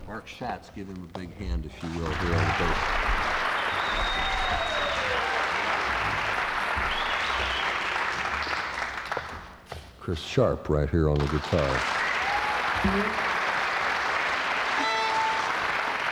Mark Schatz, give him a big hand, if you will, here on the bass. Chris Sharp right here on the guitar.